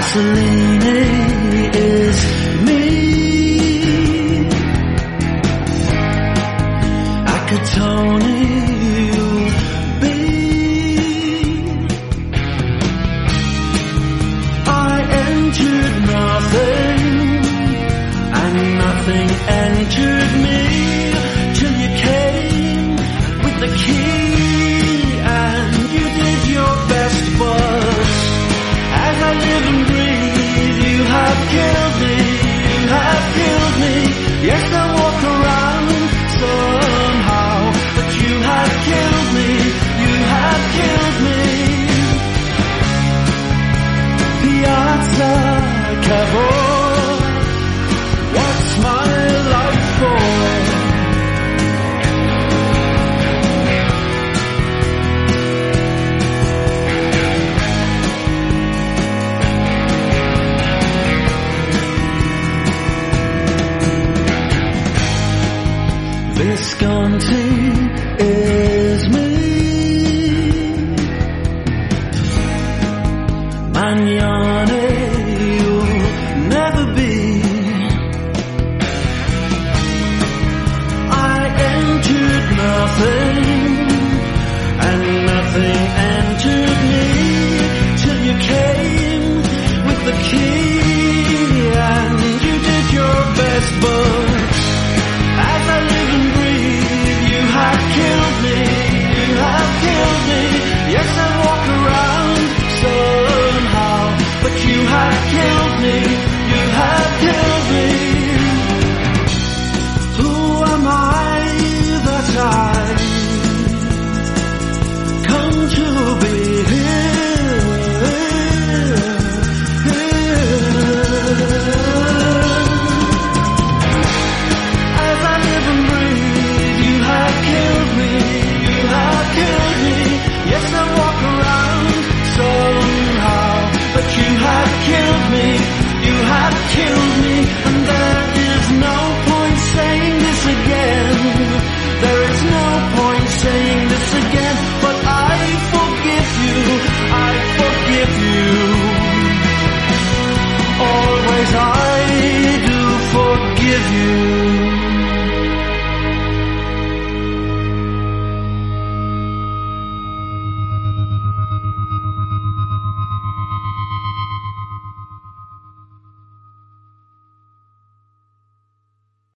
Mussolini is me. Akatoni you'll be. I entered nothing and nothing entered me till you came with the key and you did your best, but as I live and breathe, you have killed me, you have killed me. Yes, I walk around somehow, but you have killed me, you have killed me. Piazza Cavour, what's my love for? Visconti is me. Magnon